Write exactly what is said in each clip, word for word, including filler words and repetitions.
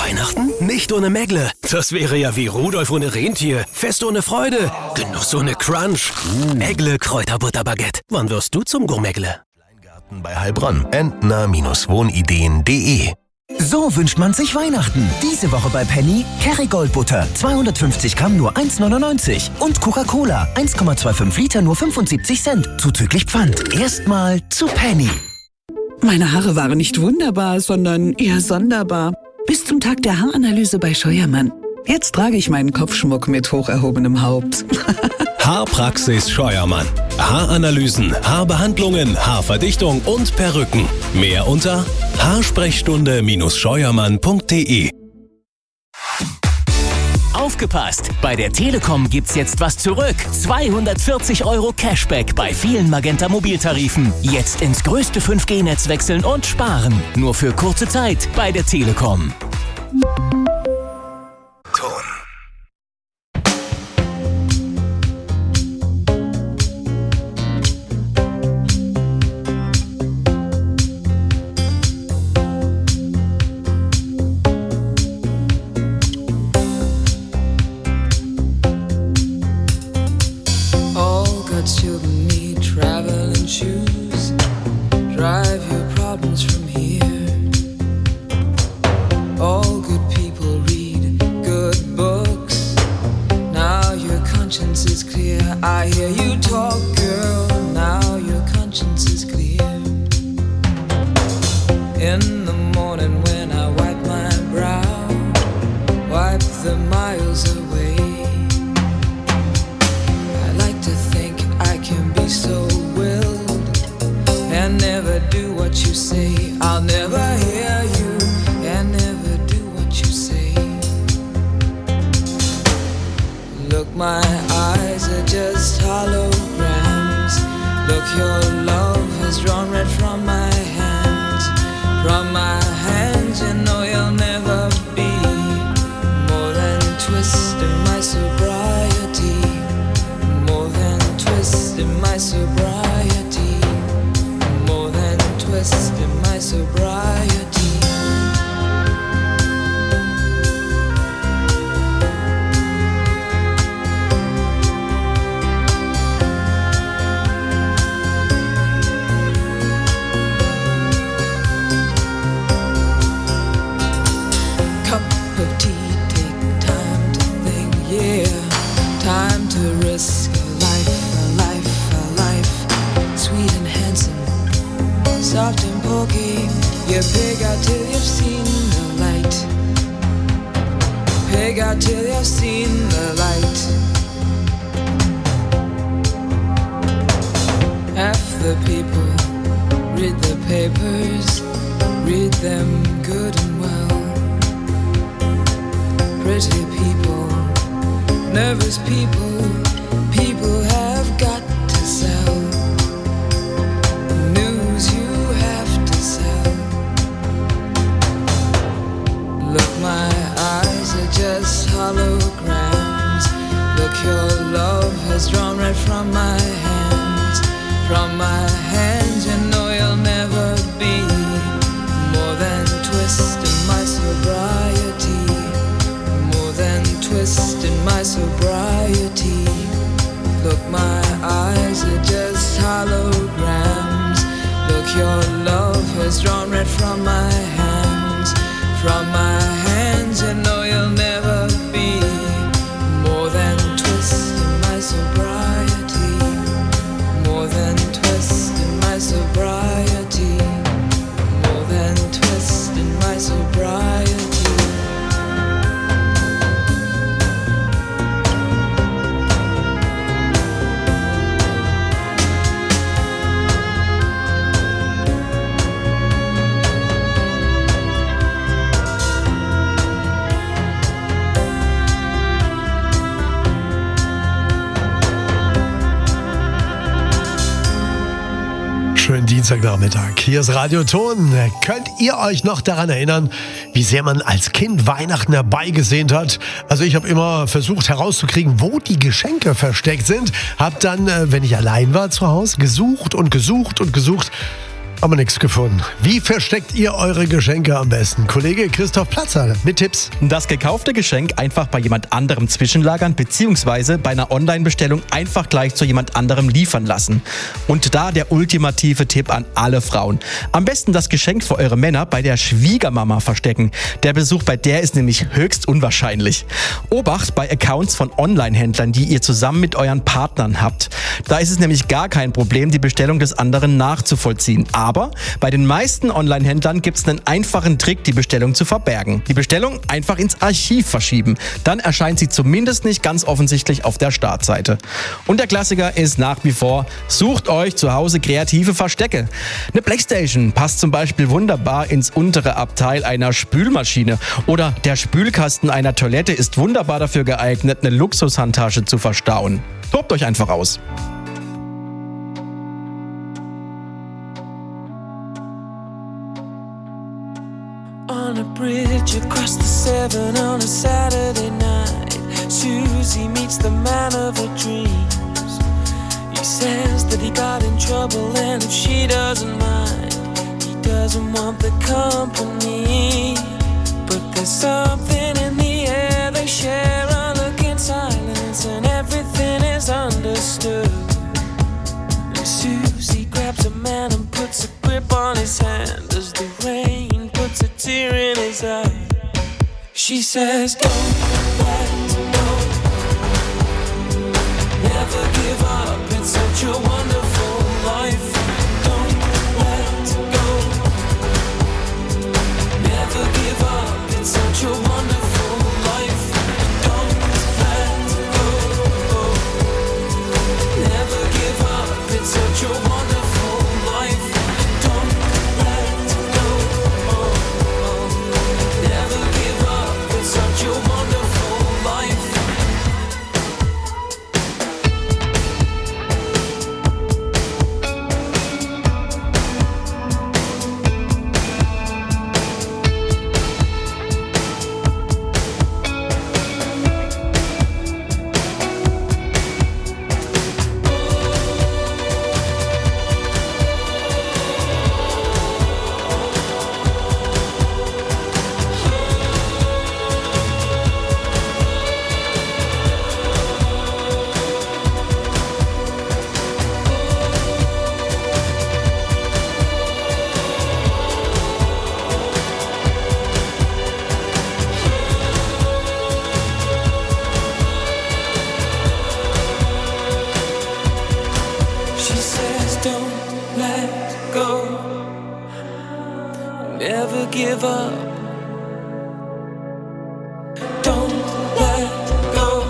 Weihnachten nicht ohne Mägle. Das wäre ja wie Rudolf ohne Rentier. Fest ohne Freude. Genuss ohne Crunch. Mägle Kräuterbutterbaguette. Wann wirst du zum Gourmägle? Kleingarten bei Heilbronn. entner Wohnideen punkt de. So wünscht man sich Weihnachten. Diese Woche bei Penny Kerrygold Butter. zweihundertfünfzig Gramm nur eins neunundneunzig. Und Coca-Cola eins Komma fünfundzwanzig Liter nur fünfundsiebzig Cent. Zuzüglich Pfand. Erstmal zu Penny. Meine Haare waren nicht wunderbar, sondern eher sonderbar. Bis zum Tag der Haaranalyse bei Scheuermann. Jetzt trage ich meinen Kopfschmuck mit hoch erhobenem Haupt. Haarpraxis Scheuermann. Haaranalysen, Haarbehandlungen, Haarverdichtung und Perücken. Mehr unter haarsprechstunde Scheuermann punkt de. Aufgepasst! Bei der Telekom gibt's jetzt was zurück. zweihundertvierzig Euro Cashback bei vielen Magenta Mobiltarifen. Jetzt ins größte fünf G Netz wechseln und sparen. Nur für kurze Zeit bei der Telekom. Ton. Children need traveling shoes. Drive your problems from here. All good people read good books. Now your conscience is clear. I hear you talk, girl. Now your conscience is clear. In the morning when I wipe my brow, wipe the miles away. Can be so willed and never do what you say. I'll never hear you and never do what you say. Look, my eyes are just holograms. Look, your love has drawn red from my hands. From my hands, you know you'll never be more than twist in my sobriety. More than twist in my sobriety. More than twist in my sobriety. Cup of tea, take time to think, yeah. Time to risk sweet and handsome, soft and pokey. You pig out till you've seen the light. Pig out till you've seen the light. Half the people read the papers, read them good and well. Pretty people, nervous people, people have got to sell. Look, my eyes are just holograms. Look, your love has drawn red from my hands. From my hands, you know you'll never be more than twist in my sobriety. More than twist in my sobriety. Look, my eyes are just holograms. Look, your love has drawn red from my hands. From my hands, you know you'll never be more than twist in my sobriety. More than twist in my sobriety. More than twist in my sobriety. Schönen Dienstagnachmittag. Hier ist Radio Ton. Könnt ihr euch noch daran erinnern, wie sehr man als Kind Weihnachten herbeigesehnt hat? Also ich habe immer versucht herauszukriegen, wo die Geschenke versteckt sind. Hab dann, wenn ich allein war zu Hause, gesucht und gesucht und gesucht. Aber nichts gefunden. Wie versteckt ihr eure Geschenke am besten? Kollege Christoph Platzer mit Tipps. Das gekaufte Geschenk einfach bei jemand anderem zwischenlagern bzw. bei einer Online-Bestellung einfach gleich zu jemand anderem liefern lassen. Und da der ultimative Tipp an alle Frauen. Am besten das Geschenk für eure Männer bei der Schwiegermama verstecken. Der Besuch bei der ist nämlich höchst unwahrscheinlich. Obacht bei Accounts von Online-Händlern, die ihr zusammen mit euren Partnern habt. Da ist es nämlich gar kein Problem, die Bestellung des anderen nachzuvollziehen. Aber bei den meisten Online-Händlern gibt es einen einfachen Trick, die Bestellung zu verbergen. Die Bestellung einfach ins Archiv verschieben. Dann erscheint sie zumindest nicht ganz offensichtlich auf der Startseite. Und der Klassiker ist nach wie vor, sucht euch zu Hause kreative Verstecke. Eine Playstation passt zum Beispiel wunderbar ins untere Abteil einer Spülmaschine. Oder der Spülkasten einer Toilette ist wunderbar dafür geeignet, eine Luxushandtasche zu verstauen. Tobt euch einfach aus. On a bridge across the Severn on a Saturday night, Susie meets the man of her dreams. He says that he got in trouble and if she doesn't mind, he doesn't want the company. But there's something in the air, they share a look in silence and everything is understood. And Susie grabs a man and puts a grip on his hand as the rain puts a tear in his eye. She says, don't let go, never give up, it's such a wonderful life. Don't let go, never give up, it's such a wonderful life. Don't let go, never give up, it's such a wonderful life. Don't let go, never give up, it's such a wonderful life. She says, don't let go, never give up. Don't let go,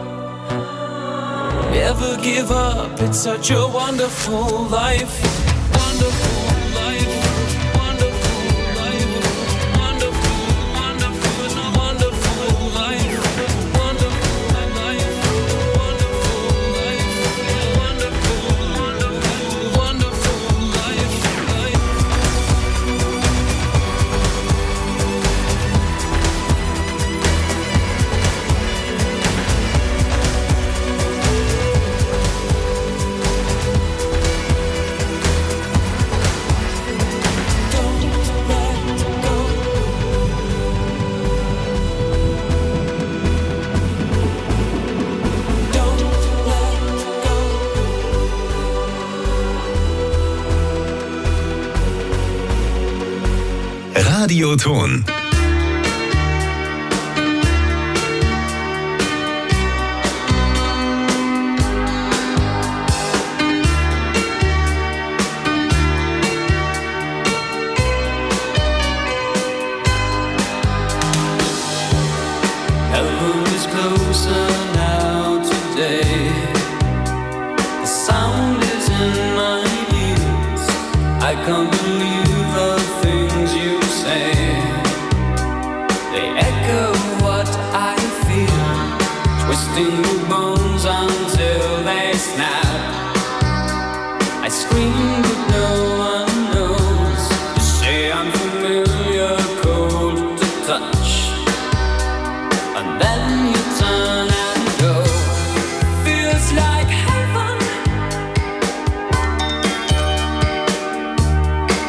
never give up. It's such a wonderful life. Wonderful life. Wonderful life. Wonderful, wonderful, wonderful life. Wonderful life. Wonderful life. Wonderful, wonderful, wonderful life. Radioton. Heaven is closer now today. The sound is in my ears. I can't believe the things you say. They echo what I feel, twisting the bones until they snap. I scream but no one knows. You say I'm familiar, cold to touch. And then you turn and go. Feels like heaven.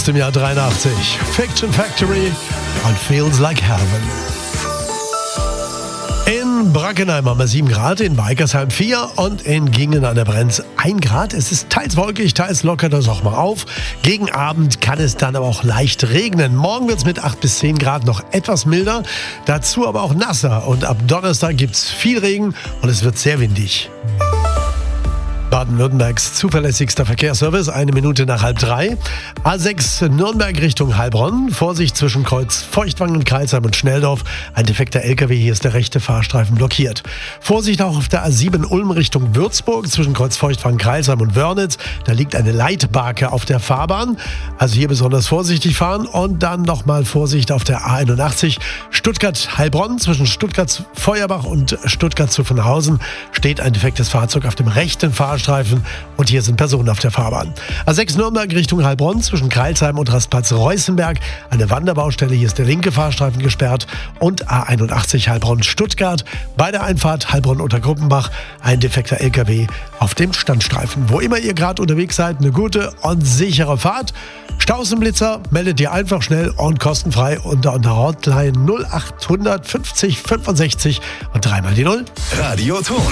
aus dem Jahr dreiundachtzig. Fiction Factory und Feels Like Heaven. In Brackenheim haben wir sieben Grad, in Weikersheim vier und in Gingen an der Brenz ein Grad. Es ist teils wolkig, teils lockert das auch mal auf. Gegen Abend kann es dann aber auch leicht regnen. Morgen wird es mit acht bis zehn Grad noch etwas milder, dazu aber auch nasser. Und ab Donnerstag gibt es viel Regen und es wird sehr windig. Baden-Württembergs zuverlässigster Verkehrsservice, eine Minute nach halb drei. A sechs Nürnberg Richtung Heilbronn. Vorsicht zwischen Kreuz Feuchtwangen, Kreilsheim und Schnelldorf. Ein defekter L K W, hier ist der rechte Fahrstreifen blockiert. Vorsicht auch auf der A sieben Ulm Richtung Würzburg zwischen Kreuz Feuchtwangen, Kreilsheim und Wörnitz. Da liegt eine Leitbarke auf der Fahrbahn. Also hier besonders vorsichtig fahren. Und dann nochmal Vorsicht auf der A einundachtzig Stuttgart-Heilbronn zwischen Stuttgart-Feuerbach und Stuttgart-Zuffenhausen steht ein defektes Fahrzeug auf dem rechten Fahrstreifen. Und hier sind Personen auf der Fahrbahn. A sechs Nürnberg Richtung Heilbronn zwischen Kreilsheim und Rastplatz Reußenberg. Eine Wanderbaustelle, hier ist der linke Fahrstreifen gesperrt. Und A einundachtzig Heilbronn-Stuttgart. Bei der Einfahrt Heilbronn-Untergruppenbach ein defekter L K W auf dem Standstreifen. Wo immer ihr gerade unterwegs seid, eine gute und sichere Fahrt. Stausenblitzer meldet ihr einfach schnell und kostenfrei unter der Hotline null acht fünfzig fünfundsechzig und dreimal die Null. Radioton.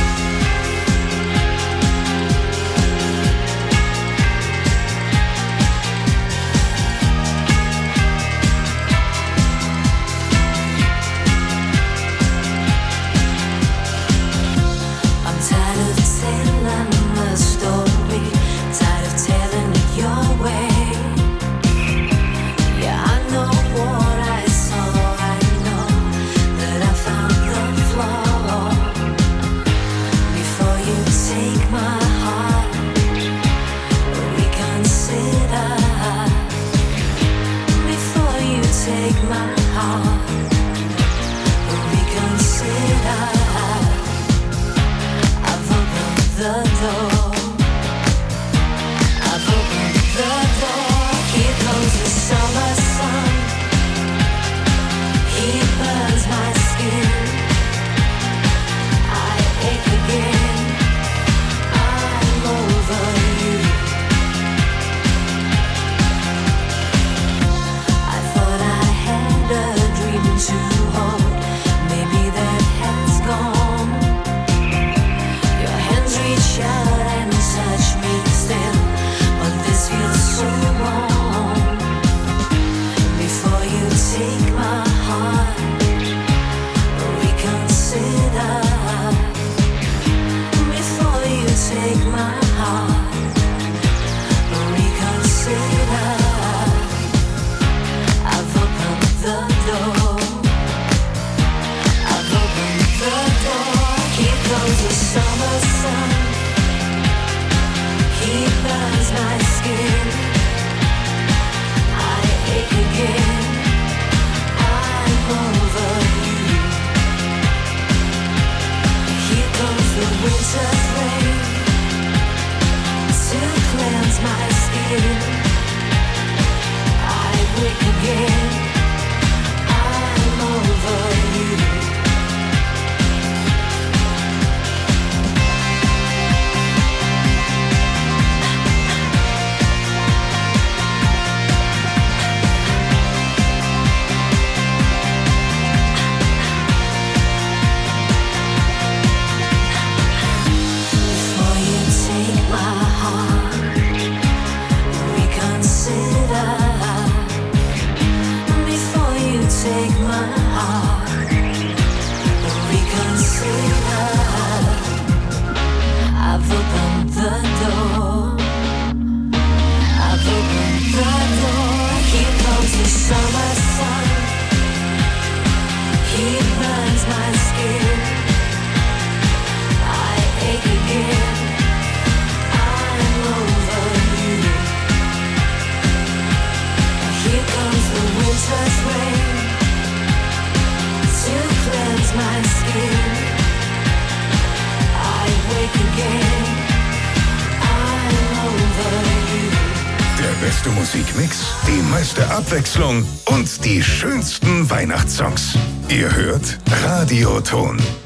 Der beste Musikmix, die meiste Abwechslung und die schönsten Weihnachtssongs. Ihr hört Radioton.